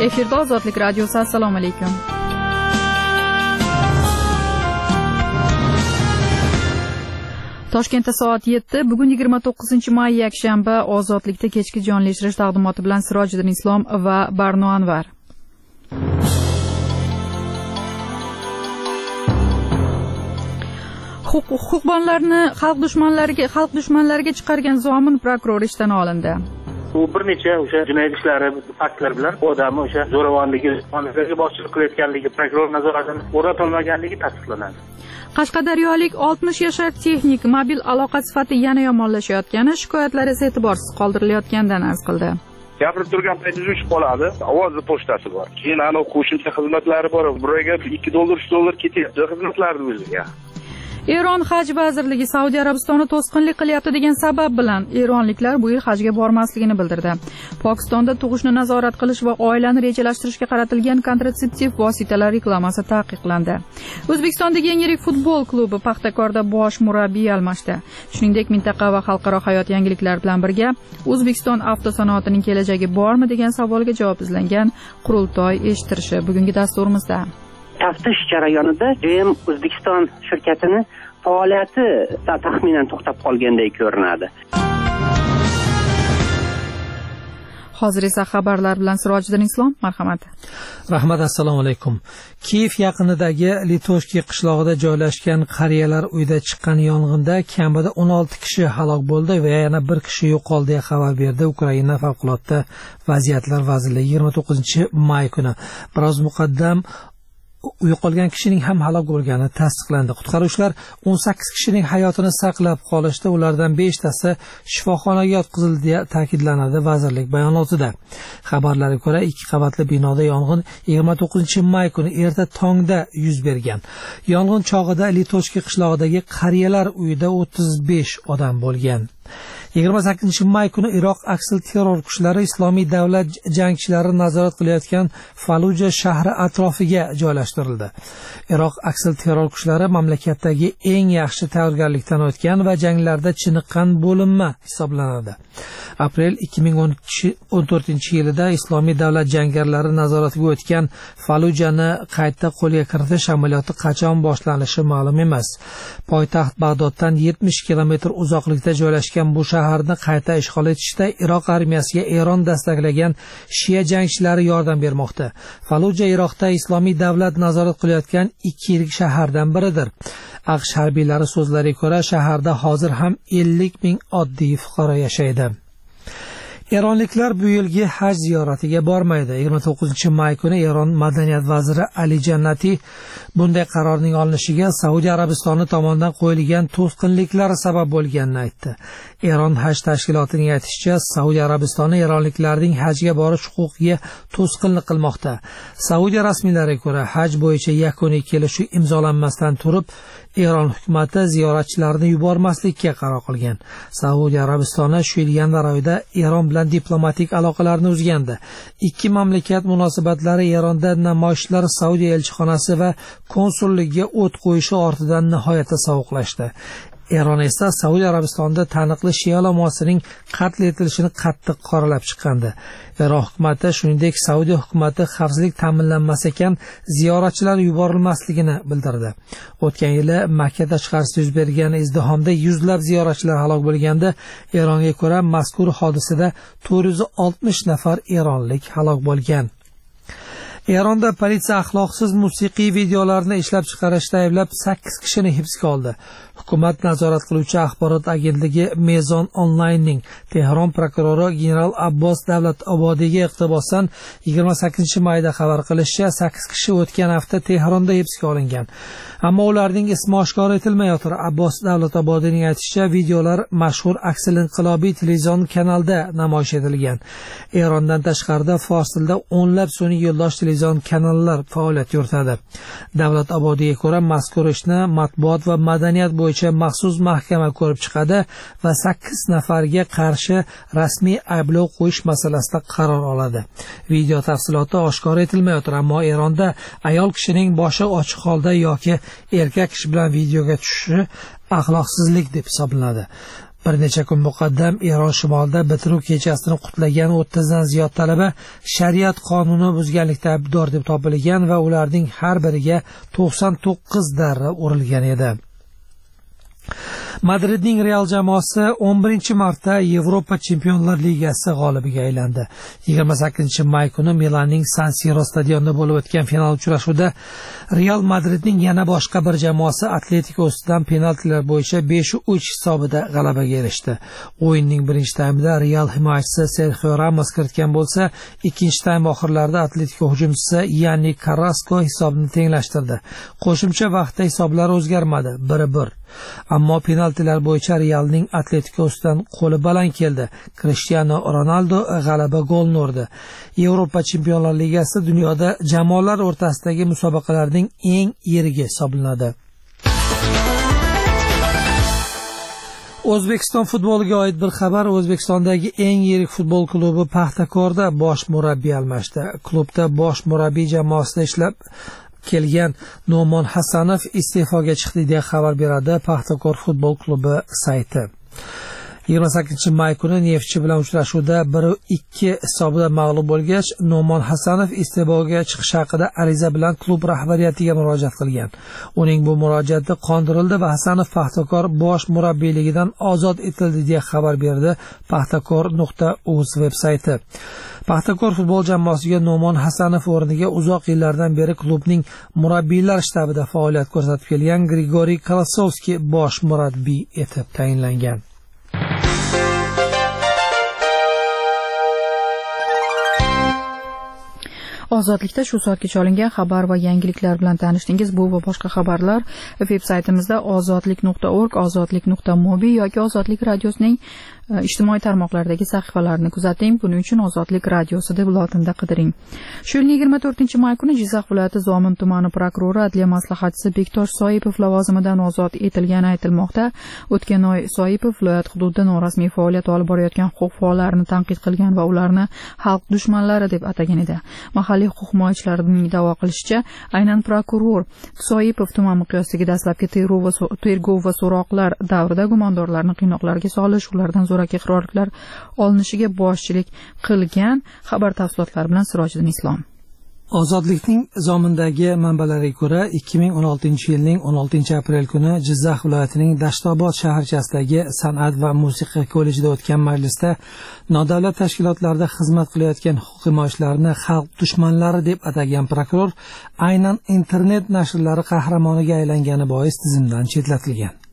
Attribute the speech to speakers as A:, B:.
A: Efirda Ozodlik radiosi. Assalomu alaykum. Toshkentda soat 7, bugun 29-may yakshanba. Ozodlikda kechki jonli eshirish taqdimoti bilan Sirojiddin Islom va Barno Anvar. Huquqbonlarni xalq dushmanlariga chiqargan zomin prokuror ishdan olindi.
B: U bir necha o'sha jinoyat ishlari faktlar bilan odamni o'sha zo'ravonligi, qonunlarga boshchilik qilayotganligi, prokuror nazoratini o'rnatilmaganligi tasdiqlanadi.
A: Qashqadaryolik 60 yashar texnik mobil aloqa sifati yana yomonlashayotgani, shikoyatlar esa e'tiborsiz qoldirilayotganidan arz qildi.
C: Gapirib turgan payt uzib qoladi, ovozli pochtasi bor. Keyin qo'shimcha xizmatlari bor. Buraga $2, $3 ketyapti xizmatlarni o'ziga.
A: Eron Haj vazirligi Saudiya Arabistoni to'sqinlik qilyapti degan sabab bilan eronliklar bu yil hajga bormasligini bildirdi. Pokistonda tug'ishni nazorat qilish va oilani rejalashtirishga qaratilgan kontratseptiv vositalar reklamasi taqiqlandi. O'zbekistondagi eng yirik futbol klubi Paxtakorda bosh murabbiy almashdi. Shuningdek, mintaqa va xalqaro hayot yangiliklari bilan birga O'zbekiston avtosanoatining kelajagi bormi degan savolga javob izlangan qurultoy eshittirishi bugungi dasturimizda.
D: Taftish jarayonida GM O'zbekiston shirkatining faoliyati taxminan to'xtab qolgandek ko'rinadi.
A: Hozir esa xabarlar bilan Sirojiddin Islom, marhamat.
E: Rahmat, assalomu alaykum. Kiyev yaqinidagi Litoshki qishlog'ida joylashgan qariyalar uyida chiqqan yong'inda kamida 16 kishi halok bo'ldi va yana 1 kishi yo'qoldi deya xabar berdi Ukraina favqulodda vaziyatlar vazirligi 29-may kuni. Biroz muqaddam yo'qolgan kishining ham halok bo'lgani tasdiqlandi. Qutqaruvchilar 18 kishining hayotini saqlab qolishda, ulardan 5 tasi shifoxonaga yotqizildi deya ta'kidlanadi vazirlik bayonotida. Xabarlarga ko'ra, 2 qavatli binoda yong'in 29-may kuni erta tongda yuz bergan. Yong'in chog'ida Litoshki qishlog'idagi qariyalar uyida 35 odam bo'lgan. 28-may kuni Iroq aksil terror kuchlari Islomiy davlat jangchilari nazorat qilayotgan Faluja shahri atrofiga joylashtirildi. Iroq aksil terror kuchlari mamlakatdagi eng yaxshi tayyorgarlikdan o'tgan va janglarda chiniqqan bo'linma hisoblanadi. Aprel 2014-yilida Islomiy davlat jangarilari nazoratiga o'tgan Falujani qayta qo'lga kiritish amaliyoti qachon boshlanishi ma'lum emas. Poytaxt Bag'doddan 70 kilometr uzoqlikda joylashgan bu shaharni qayta ishg'ol etishda Iroq armiyasiga Eron dastaklagan Shia jangchilari yordam bermoqda. Faluja Iroqda Islomiy davlat nazorat qilayotgan 2 yirik shahardan biridir. AQSh harbiylari so'zlariga ko'ra, shaharda hozir ham 50 ming oddiy fuqaro yashaydi. Eronliklar bu yilgi haj ziyoratiga bormaydi. 29-may kuni Eron madaniyat vaziri Ali Jannati bunday qarorning olinishiga Saudiya Arabistoni tomonidan qo'yilgan to'sqinliklar sabab bo'lganini aytdi. Eron haj tashkilotining aytishicha, Saudiya Arabistoni eronliklarning hajga borish huquqiga to'sqinlik qilmoqda. Saudiya rasmiylariga ko'ra, haj bo'yicha yakuniy kelishuv imzolanmasdan turib, Eron hukumati ziyoratchilarni yubormaslikka qaror qilgan. Saudiya Arabistoni shu yil yanvar oyida Eron bilan diplomatik aloqalarni uzgandi. Ikki mamlakat munosabatlari Eronda namoyishlar Saudiya elchixonasi va konsulligiga o't qo'yishi ortidan nihoyatda sovuqlashdi. Eron esa Saudiya Arabistonida taniqli Shia ulamosining qatl etilishini qattiq qoralab chiqqandi. Eron hukumati, shuningdek Saudiya hukumati xavfsizlik ta'minlanmas ekan ziyoratchilar yuborilmasligini bildirdi. O'tgan yili Makka tashqarisida yuz bergan izdihomda yuzlab ziyoratchilar halok bo'lganda, Eronga ko'ra mazkur hodisada 460 nafar eronlik halok bo'lgan. Eronda politsiya axloqsiz musiqiy videolarni ishlab chiqarishda ayblab 8 kishini hibsga oldi. Hukumat nazorat qiluvchi axborot agentligi Mezon Online'ning Tehron prokurori general Abbos Davlatobodiyga iqtibosdan 28-mayda xabar qilishicha, 8 kishi o'tgan hafta Tehronda hibsga olingan. Ammo ularning ismi oshkor etilmayotir. Abbos Davlatobodiyning aytishicha, videolar mashhur Aksil inqilobiy televizion kanalida namoyish etilgan. Erondan tashqarida fors tilida o'nlab sun'iy yo'ldosh televizion kanallar faoliyat yuritadi. Davlatobodiyga ko'ra, mazkur ishni matbuot va madaniyat bo'yicha maxsus mahkama ko'rib chiqadi va 8 nafarga qarshi rasmiy ayblov qo'yish masalasida qaror oladi. Video tafsiloti oshkor etilmayotir, ammo Eronda ayol kishining boshi ochiq holda yoki erkak kishi bilan videoga tushishi axloqsizlik deb hisoblanadi. Bir necha kun muqaddam Eron shimolida bitiruv kechasini qutlagan 30 dan ziyod talaba shariat qonuni buzganlikda aybdor deb topilgan va ularning har biriga 99 darra urilgan edi. Madridning Real jamoasi 11-marta Yevropa Chempionlar Ligasi g'olibiga aylandi. 28-may kuni Milanning San Siro stadionida bo'lib o'tgan final uchrashuvida Real Madridning yana boshqa bir jamoasi Atletico ustidan penaltilar bo'yicha 5-3 hisobida g'alabaga erishdi. O'yinning birinchi taymida Real himoyachisi Sergio Ramos kiritgan bo'lsa, ikkinchi taym oxirlarida Atletico hujumchisi Yanni Carrasco hisobni tenglashtirdi. Qo'shimcha vaqtda hisoblar o'zgarmadi, 1-1. Ammo penaltilar bo'yicha Realning Atletico ustidan qo'li baland keldi. Cristiano Ronaldo g'alaba golini urdi. Yevropa Chempionlar Ligasi dunyoda jamoalar o'rtasidagi musobaqalarning eng yirigi hisoblanadi. O'zbekiston futboliga oid bir xabar. O'zbekistondagi eng yirik futbol klubi Paxtakorda bosh murabbiy almashdi. Klubda bosh murabbiy jamoasida ishlab kelgan No'mon Hasanov iste'foga chiqdi deya xabar beradi Paxtakor futbol klubi sayti. 28-may kuni Neftchi bilan uchrashuvda 1-2 hisobida mag'lub bo'lgach, No'mon Hasanov iste'foga chiqish haqida ariza bilan klub rahbariyatiga murojaat qilgan. Uning bu murojaati qondirildi va Hasanov Paxtakor bosh murabbiyligidan ozod etildi deya xabar berdi paxtakor.uz veb-sayti. Paxtakor futbol jamoasiga No'mon Hasanov o'rniga uzoq yillardan beri klubning murabbiylar shtabida faoliyat ko'rsatib kelgan Grigoriy Kolosovskiy bosh murabbiy etib tayinlangan.
A: Ozodlikda shu soatgacha olingan xabar va yangiliklar bilan tanishdingiz. Bu va boshqa xabarlar veb-saytimizda ozodlik.org, ozodlik.mobi yoki Ozodlik radiosining ijtimoiy tarmoqlardagi sahifalarini kuzating. Buning uchun Ozodlik radiosi deb lotinda qidiring. Shu yilning 24-may kuni Jizzax viloyati Zomin tumani prokurori adliya maslahatchisi Bektosh Soipov lavozimidan ozod etilgani aytilmoqda. O'tgan oy Soipov viloyat hududida norasmiy faoliyat olib borayotgan huquq faollarini tanqid qilgan va ularni xalq dushmanlari deb atagan edi. Mahalliy huquq himoyachilarining da'vo qilishicha, aynan prokuror Soipov tuman miqyosidagi dastlabki tergov va so'roqlar davrida gumondorlarni qiynoqlarga solish, ulardan zo'raki iqrorliklar olinishiga boshchilik qilgan. Xabar tafsilotlari bilan Sirojiddin Islom.
E: Ozodlikning Zomindagi manbalariga ko'ra 2016-yilning 16-aprel kuni Jizzax viloyatining Dashtobod shaharchasidagi San'at va musiqa kollejida o'tgan majlisda nodavlat tashkilotlarda xizmat qilayotgan huquq himoyachilarini xalq dushmanlari deb atagan prokuror aynan internet nashrlari qahramoniga aylangani bois tizimdan chetlatilgan.